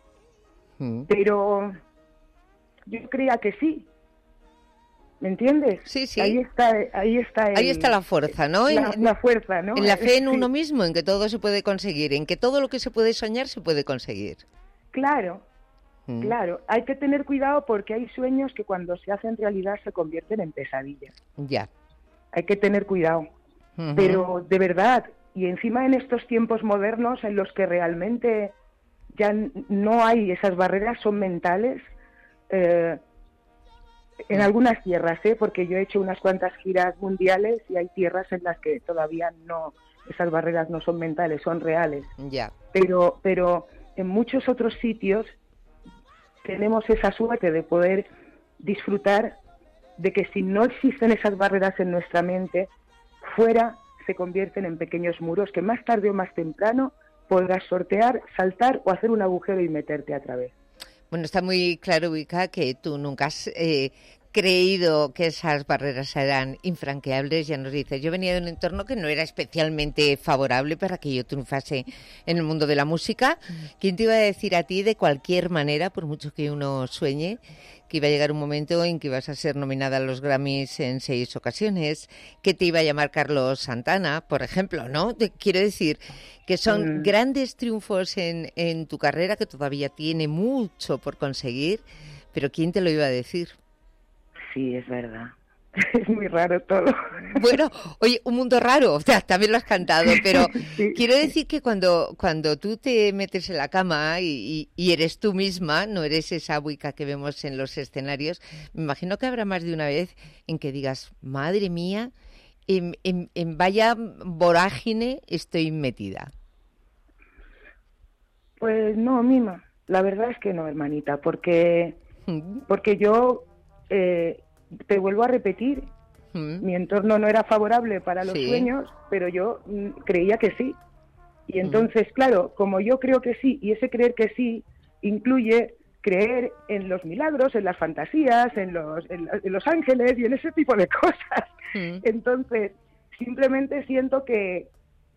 Pero yo creía que sí. ¿Me entiendes? Sí, sí. Ahí está la fuerza, ¿no? La fuerza, ¿no? En la fe en uno mismo, en que todo se puede conseguir, en que todo lo que se puede soñar se puede conseguir. Claro, claro. Hay que tener cuidado porque hay sueños que cuando se hacen realidad se convierten en pesadillas. Ya. Hay que tener cuidado. Pero de verdad, y encima en estos tiempos modernos en los que realmente ya no hay esas barreras, son mentales, en algunas tierras, porque yo he hecho unas cuantas giras mundiales y hay tierras en las que todavía no, esas barreras no son mentales, son reales. Ya. Pero en muchos otros sitios tenemos esa suerte de poder disfrutar de que si no existen esas barreras en nuestra mente, fuera se convierten en pequeños muros que más tarde o más temprano podrás sortear, saltar o hacer un agujero y meterte a través. Bueno, está muy claro, Wicca, que tú nunca has creído que esas barreras eran infranqueables. Ya nos dices, yo venía de un entorno que no era especialmente favorable para que yo triunfase en el mundo de la música. ¿Quién te iba a decir a ti, de cualquier manera, por mucho que uno sueñe, que iba a llegar un momento en que ibas a ser nominada a los Grammys en 6 ocasiones, que te iba a llamar Carlos Santana, por ejemplo, ¿no? Quiero decir que son grandes triunfos en tu carrera, que todavía tiene mucho por conseguir, pero ¿quién te lo iba a decir? Sí, es verdad. Es muy raro todo. Bueno, oye, un mundo raro, o sea, también lo has cantado, pero sí. Quiero decir que cuando tú te metes en la cama y eres tú misma, no eres esa Wicca que vemos en los escenarios, me imagino que habrá más de una vez en que digas, madre mía, en vaya vorágine estoy metida. Pues no, Mima, la verdad es que no, hermanita, porque yo... te vuelvo a repetir, mi entorno no era favorable para los sueños, pero yo creía que sí. Y entonces, claro, como yo creo que sí, y ese creer que sí incluye creer en los milagros, en las fantasías, en los ángeles y en ese tipo de cosas. Entonces, simplemente siento que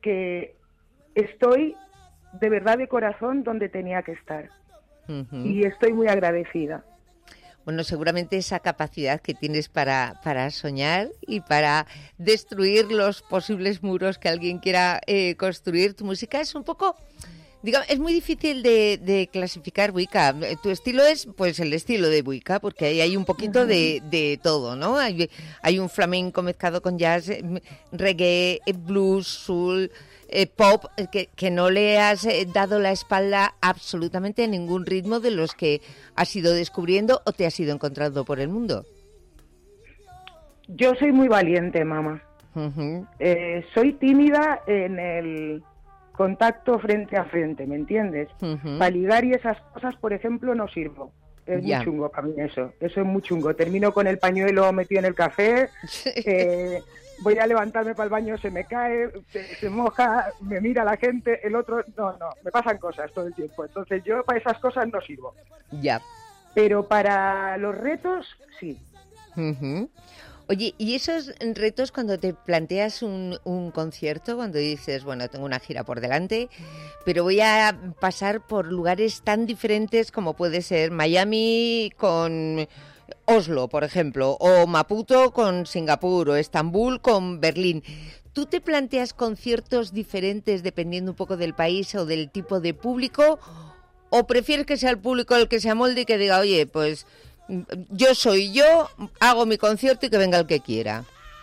estoy de verdad de corazón donde tenía que estar. Y estoy muy agradecida. Bueno, seguramente esa capacidad que tienes para soñar y para destruir los posibles muros que alguien quiera construir. Tu música es un poco, digamos, es muy difícil de clasificar, Wicca. Tu estilo es, pues, el estilo de Wicca, porque ahí hay un poquito de todo, ¿no? Hay un flamenco mezclado con jazz, reggae, blues, soul, pop, que no le has dado la espalda absolutamente a ningún ritmo de los que has ido descubriendo o te has ido encontrando por el mundo. Yo soy muy valiente, mamá. Soy tímida en el contacto frente a frente, ¿me entiendes? Para ligar y esas cosas, por ejemplo, no sirvo. Es muy chungo para mí eso es muy chungo. Termino con el pañuelo metido en el café, voy a levantarme para el baño, se me cae, se moja, me mira la gente, el otro... No, me pasan cosas todo el tiempo. Entonces yo para esas cosas no sirvo. Ya. Pero para los retos, sí. Oye, ¿y esos retos cuando te planteas un concierto, cuando dices, bueno, tengo una gira por delante, pero voy a pasar por lugares tan diferentes como puede ser Miami con Oslo, por ejemplo, o Maputo con Singapur, o Estambul con Berlín? ¿Tú te planteas conciertos diferentes dependiendo un poco del país o del tipo de público? ¿O prefieres que sea el público el que se amolde y que diga, oye, pues yo soy yo, hago mi concierto y que venga el que quiera?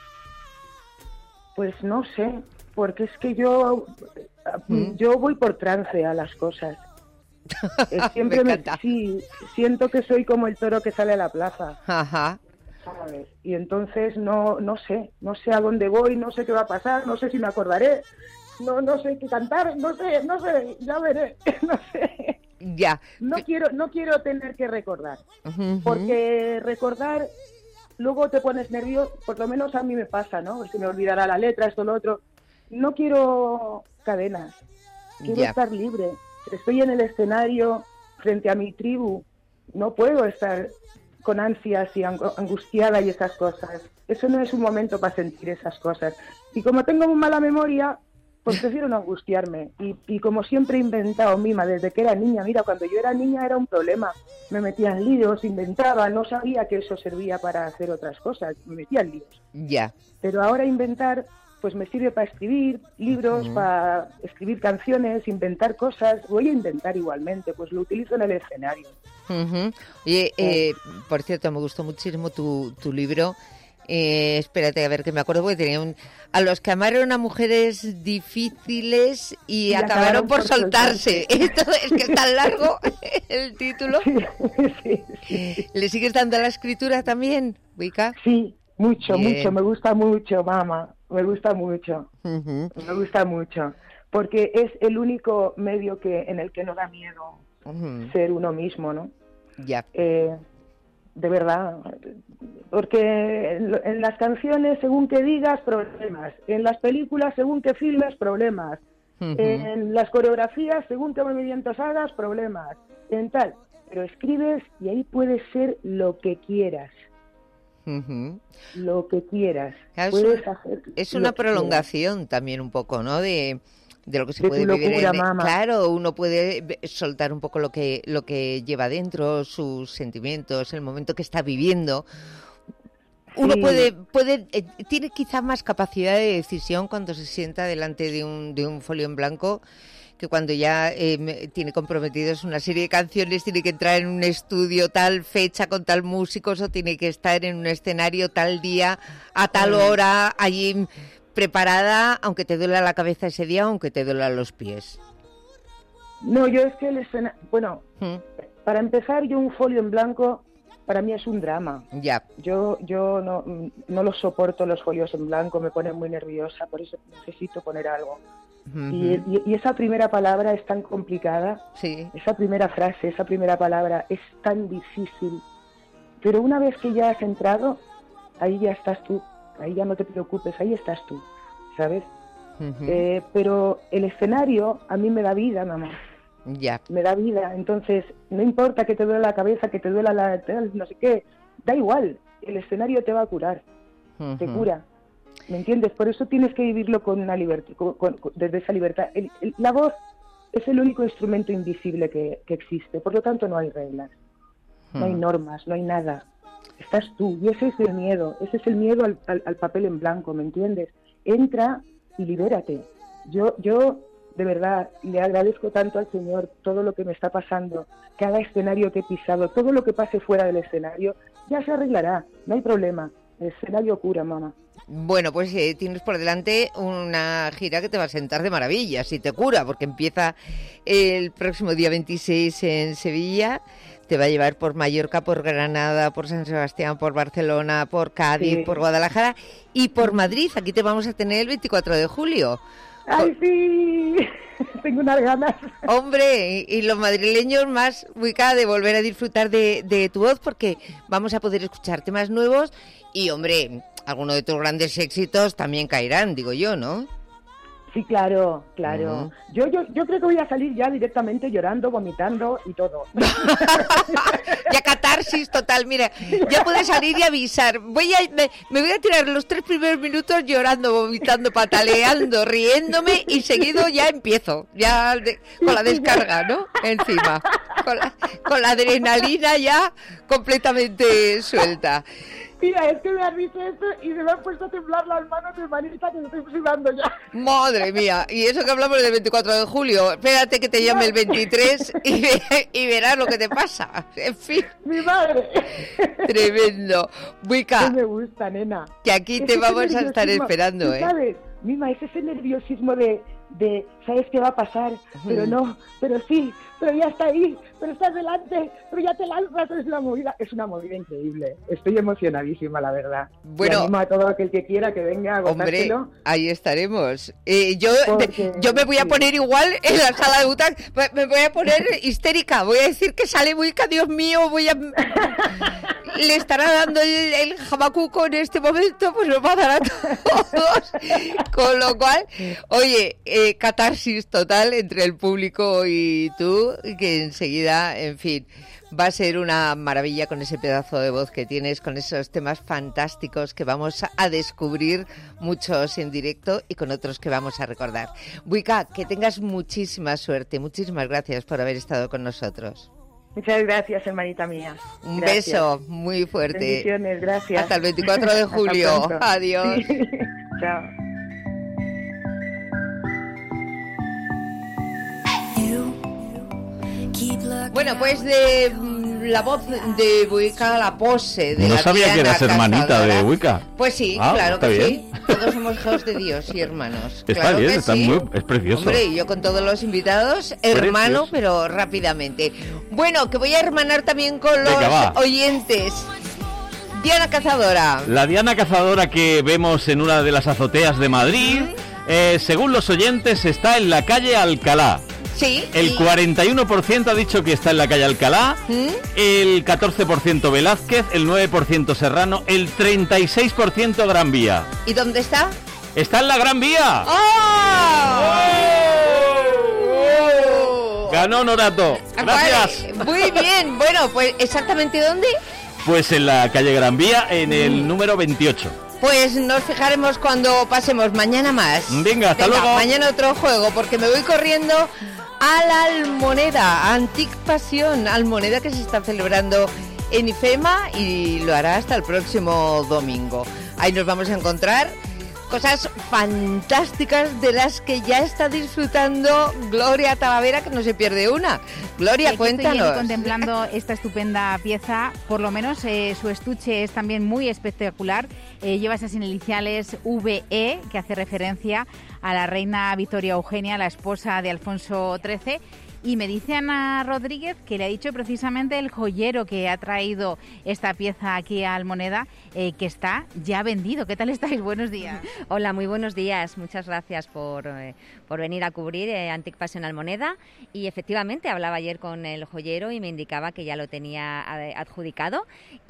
Pues no sé, porque es que yo voy por trance a las cosas. Siempre sí, siento que soy como el toro que sale a la plaza. ¿Sabes? Y entonces no sé a dónde voy, no sé qué va a pasar, no sé si me acordaré, no sé qué cantar, no sé, ya veré, no sé. Ya. No quiero tener que recordar, porque recordar luego te pones nervioso, por lo menos a mí me pasa, ¿no? Se me olvidará la letra, esto, lo otro. No quiero cadenas, quiero estar libre. Estoy en el escenario frente a mi tribu, no puedo estar con ansias y angustiada y esas cosas. Eso no es un momento para sentir esas cosas. Y como tengo muy mala memoria, pues prefiero no angustiarme. Y como siempre he inventado, Mima, desde que era niña. Mira, cuando yo era niña era un problema. Me metía en líos, inventaba, no sabía que eso servía para hacer otras cosas. Me metía en líos. Ya. Pero ahora inventar, pues me sirve para escribir libros, para escribir canciones, inventar cosas. Voy a inventar igualmente, pues lo utilizo en el escenario. Oye, por cierto, me gustó muchísimo tu libro. Espérate a ver que me acuerdo, porque tenía a los que amaron a mujeres difíciles y acabaron por soltarse. Esto es que es tan largo el título. Sí. ¿Le sigues dando a la escritura también, Wicca? Sí, mucho, me gusta mucho, mamá, me gusta mucho, me gusta mucho, porque es el único medio en el que no da miedo ser uno mismo, ¿no? Ya. De verdad, porque en las canciones, según que digas, problemas. En las películas, según que filmes, problemas. En las coreografías, según que movimientos hagas, problemas. En tal, pero escribes y ahí puedes ser lo que quieras. Lo que quieras. Claro, puedes hacer es una prolongación también un poco, ¿no? De lo que se puede vivir claro, uno puede soltar un poco lo que lleva dentro, sus sentimientos, el momento que está viviendo. Uno puede tiene quizá más capacidad de decisión cuando se sienta delante de un folio en blanco, que cuando ya tiene comprometidos una serie de canciones, tiene que entrar en un estudio tal fecha con tal músicos, o tiene que estar en un escenario tal día a tal hora allí preparada, aunque te duela la cabeza ese día, aunque te duela los pies. No, yo es que para empezar, yo un folio en blanco para mí es un drama. Ya. Yo no los soporto, los folios en blanco, me ponen muy nerviosa, por eso necesito poner algo. Y esa primera palabra es tan complicada, esa primera frase, esa primera palabra es tan difícil, pero una vez que ya has entrado, ahí ya estás tú. Ahí ya no te preocupes, ahí estás tú, ¿sabes? Pero el escenario a mí me da vida, mamá. Ya. Me da vida, entonces no importa que te duela la cabeza, que te duela no sé qué, da igual, el escenario te va a curar, te cura, ¿me entiendes? Por eso tienes que vivirlo con una libertad, desde esa libertad. La voz es el único instrumento invisible que existe, por lo tanto no hay reglas, no hay normas, no hay nada. Estás tú, y ese es el miedo al papel en blanco, ¿me entiendes? Entra y libérate. Yo de verdad le agradezco tanto al Señor todo lo que me está pasando, cada escenario que he pisado, todo lo que pase fuera del escenario, ya se arreglará, no hay problema, el escenario cura, mamá. Bueno, pues tienes por delante una gira que te va a sentar de maravilla, si te cura, porque empieza el próximo día 26 en Sevilla. Te va a llevar por Mallorca, por Granada, por San Sebastián, por Barcelona, por Cádiz, por Guadalajara y por Madrid. Aquí te vamos a tener el 24 de julio. ¡Ay, sí! Tengo unas ganas. Hombre, y los madrileños más, Wicca, de volver a disfrutar de tu voz, porque vamos a poder escuchar temas nuevos y, hombre, algunos de tus grandes éxitos también caerán, digo yo, ¿no? Sí, claro. Yo creo que voy a salir ya directamente llorando, vomitando y todo. Ya catarsis total, mira, ya puedes salir y avisar. Me voy a tirar los 3 primeros minutos llorando, vomitando, pataleando, riéndome y seguido ya empiezo, con la descarga, ¿no? Encima, con la adrenalina ya completamente suelta. Mira, es que me has dicho esto y se me han puesto a temblar las manos de manita que me estoy sudando ya. Madre mía, y eso que hablamos del 24 de julio. Espérate que te llame el 23 y verás lo que te pasa. En fin. Mi madre. Tremendo. Wicca. Me gusta, nena. Que aquí te vamos a estar esperando, ¿Sabes? Mima, es ese nerviosismo de sabes qué va a pasar, pero no, pero sí, pero ya está ahí, pero estás delante, pero ya te lanzas, es una movida increíble. Estoy emocionadísima, la verdad. Bueno, y animo a todo aquel que quiera que venga a gozárselo. Hombre, ahí estaremos. Yo me voy a poner igual en la sala de butacas, me voy a poner histérica, voy a decir que sale Wicca, Dios mío, voy a... le estará dando el jamacuco en este momento, pues nos va a dar a todos. Con lo cual, oye, catarsis total entre el público y tú, que enseguida, en fin, va a ser una maravilla con ese pedazo de voz que tienes, con esos temas fantásticos que vamos a descubrir, muchos en directo y con otros que vamos a recordar. Buika, que tengas muchísima suerte. Muchísimas gracias por haber estado con nosotros. Muchas gracias, hermanita mía. Un beso muy fuerte. Bendiciones, gracias. Hasta el 24 de julio. Adiós. Sí. Chao. Bueno, pues de la voz de Buika a la pose de no la sabía Diana que eras hermanita Cazadora. de Buika. Pues sí, claro que bien. sí. Todos somos hijos de Dios y hermanos. Está claro bien, que está sí. es precioso. Hombre, y yo con todos los invitados, hermano, Precioso. pero rápidamente. Bueno, que voy a hermanar también con los oyentes. Diana Cazadora. La Diana Cazadora que vemos en una de las azoteas de Madrid, según los oyentes, está en la calle Alcalá. Sí. El 41% ha dicho que está en la calle Alcalá, el 14% Velázquez, el 9% Serrano, el 36% Gran Vía. ¿Y dónde está? ¡Está en la Gran Vía! ¡Oh! ¡Ganó Norato! ¡Gracias! Vale, muy bien. Bueno, pues ¿exactamente dónde? Pues en la calle Gran Vía, en el número 28. Pues nos fijaremos cuando pasemos. Mañana más. Venga, hasta luego. Mañana otro juego, porque me voy corriendo a la Almoneda, Antique Pasión, Almoneda, que se está celebrando en IFEMA y lo hará hasta el próximo domingo. Ahí nos vamos a encontrar cosas fantásticas de las que ya está disfrutando Gloria Talavera, que no se pierde una. Gloria, cuéntanos. Estoy contemplando esta estupenda pieza, por lo menos su estuche es también muy espectacular. Lleva esas iniciales VE, que hace referencia a la reina Victoria Eugenia, la esposa de Alfonso XIII. Y me dice Ana Rodríguez que le ha dicho precisamente el joyero que ha traído esta pieza aquí a Almoneda, que está ya vendido. ¿Qué tal estáis? Buenos días. Hola, muy buenos días. Muchas gracias por venir a cubrir Antique Passion Almoneda. Y efectivamente, hablaba ayer con el joyero y me indicaba que ya lo tenía adjudicado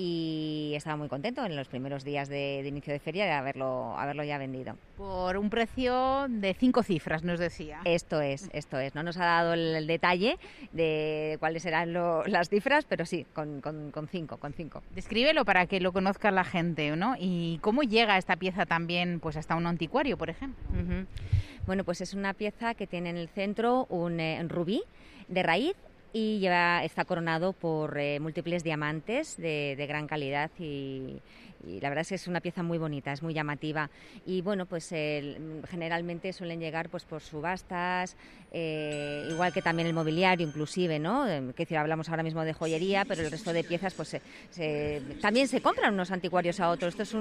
y estaba muy contento en los primeros días de inicio de feria de haberlo ya vendido. Por un precio de 5 cifras, nos decía. Esto es. No nos ha dado el detalle de cuáles serán las cifras, pero sí, con 5. Descríbelo para que lo conozca la gente, ¿no? Y cómo llega esta pieza también pues hasta un anticuario, por ejemplo. Uh-huh. Bueno, pues es una pieza que tiene en el centro un rubí de raíz y está coronado por múltiples diamantes de gran calidad y la verdad es que es una pieza muy bonita, es muy llamativa y bueno, pues generalmente suelen llegar pues por subastas, igual que también el mobiliario inclusive, ¿no? Que decir, hablamos ahora mismo de joyería, pero el resto de piezas pues también se compran unos anticuarios a otros. Esto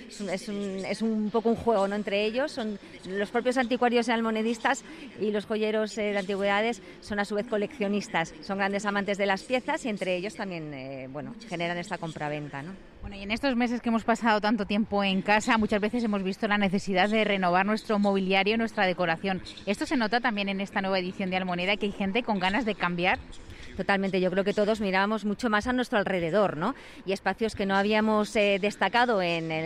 es un poco un juego, ¿no? Entre ellos son los propios anticuarios y almonedistas y los joyeros de antigüedades son a su vez coleccionistas, son grandes amantes de las piezas y entre ellos también generan esta compraventa, ¿no? Bueno, y en estos meses que hemos pasado tanto tiempo en casa, muchas veces hemos visto la necesidad de renovar nuestro mobiliario, nuestra decoración. ¿Esto se nota también en esta nueva edición de Almoneda, que hay gente con ganas de cambiar? Totalmente, yo creo que todos mirábamos mucho más a nuestro alrededor, ¿no? Y espacios que no habíamos destacado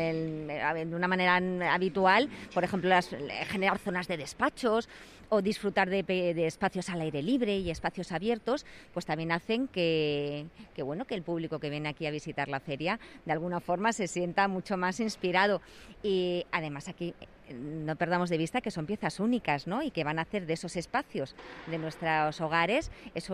de una manera habitual, por ejemplo, generar zonas de despachos o disfrutar de espacios al aire libre y espacios abiertos, pues también hacen que el público que viene aquí a visitar la feria de alguna forma se sienta mucho más inspirado. Y además aquí no perdamos de vista que son piezas únicas, ¿no? Y que van a hacer de esos espacios de nuestros hogares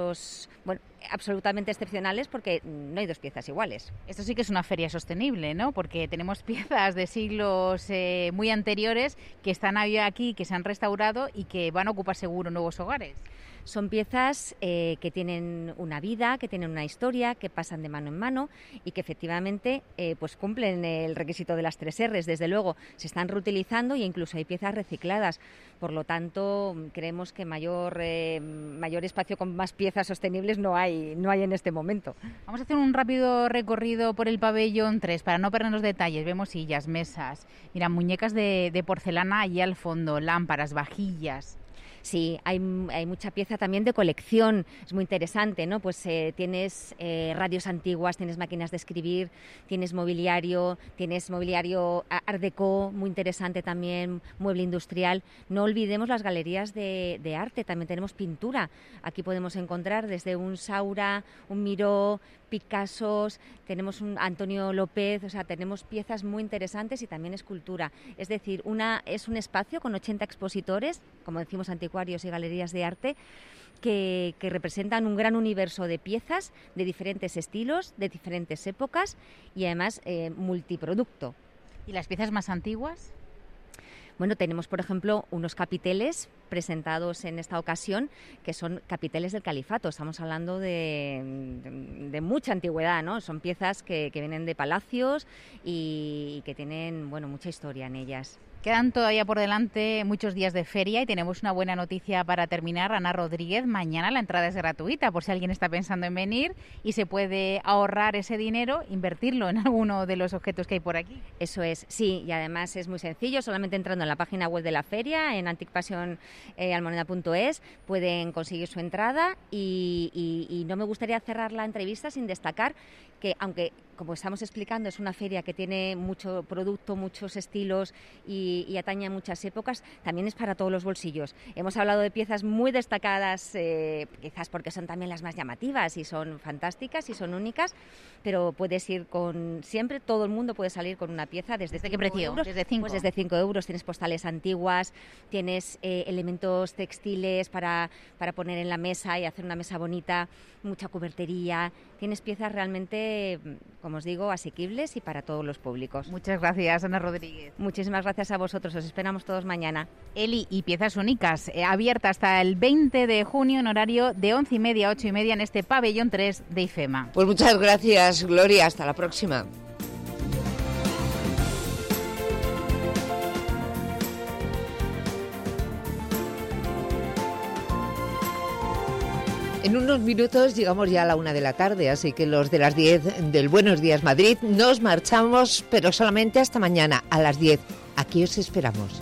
absolutamente excepcionales porque no hay dos piezas iguales. Esto sí que es una feria sostenible, ¿no? Porque tenemos piezas de siglos muy anteriores que están aquí, que se han restaurado y que van a ocupar seguro nuevos hogares. Son piezas que tienen una vida, que tienen una historia, que pasan de mano en mano y que efectivamente pues cumplen el requisito de las 3 R's. Desde luego, se están reutilizando e incluso hay piezas recicladas. Por lo tanto, creemos que mayor espacio con más piezas sostenibles no hay en este momento. Vamos a hacer un rápido recorrido por el pabellón 3 para no perder los detalles. Vemos sillas, mesas, mira, muñecas de porcelana allí al fondo, lámparas, vajillas. Sí, hay mucha pieza también de colección, es muy interesante, ¿no? Pues tienes radios antiguas, tienes máquinas de escribir, tienes mobiliario art déco, muy interesante también, mueble industrial. No olvidemos las galerías de arte, también tenemos pintura. Aquí podemos encontrar desde un Saura, un Miró, Picassos, tenemos un Antonio López, o sea, tenemos piezas muy interesantes y también escultura. Es decir, es un espacio con 80 expositores, como decimos, anticuarios y galerías de arte, que representan un gran universo de piezas de diferentes estilos, de diferentes épocas y además multiproducto. ¿Y las piezas más antiguas? Bueno, tenemos, por ejemplo, unos capiteles presentados en esta ocasión, que son capiteles del califato. Estamos hablando de mucha antigüedad, ¿no? Son piezas que vienen de palacios y que tienen, bueno, mucha historia en ellas. Quedan todavía por delante muchos días de feria y tenemos una buena noticia para terminar. Ana Rodríguez, mañana la entrada es gratuita por si alguien está pensando en venir y se puede ahorrar ese dinero, invertirlo en alguno de los objetos que hay por aquí. Eso es, sí, y además es muy sencillo, solamente entrando en la página web de la feria, en anticpassionalmoneda.es, pueden conseguir su entrada y no me gustaría cerrar la entrevista sin destacar que, aunque, como estamos explicando, es una feria que tiene mucho producto, muchos estilos y atañe a muchas épocas, también es para todos los bolsillos. Hemos hablado de piezas muy destacadas, quizás porque son también las más llamativas y son fantásticas y son únicas, pero puedes ir siempre todo el mundo puede salir con una pieza. ¿Desde qué precio? Euros, desde 5. Pues desde 5 euros, tienes postales antiguas, tienes elementos textiles para poner en la mesa y hacer una mesa bonita, mucha cubertería, tienes piezas realmente, como os digo, asequibles y para todos los públicos. Muchas gracias, Ana Rodríguez. Muchísimas gracias a vosotros, os esperamos todos mañana. Eli, y piezas únicas, abierta hasta el 20 de junio en horario de 11:30 a 8:30 en este pabellón 3 de IFEMA. Pues muchas gracias, Gloria, hasta la próxima. En unos minutos llegamos ya a la 1 de la tarde, así que los de las 10 del Buenos Días Madrid nos marchamos, pero solamente hasta mañana a las 10. Aquí os esperamos.